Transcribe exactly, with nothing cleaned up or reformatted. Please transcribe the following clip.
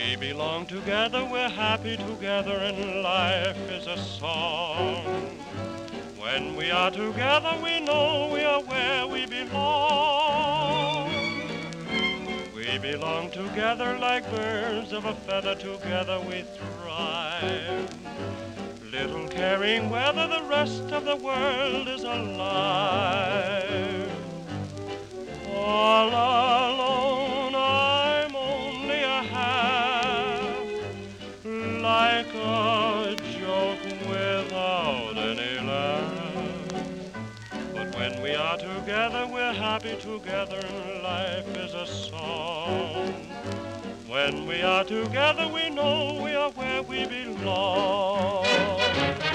We belong together, we're happy together, and life is a song. When we are together, we know we are where we belong. We belong together like birds of a feather, together we thrive. Little caring whether the rest of the world is alive. All alone, I'm only a half, like a joke without any laugh. But when we are together, we're happy together, and life is a song. When we are together, we know we are where we belong.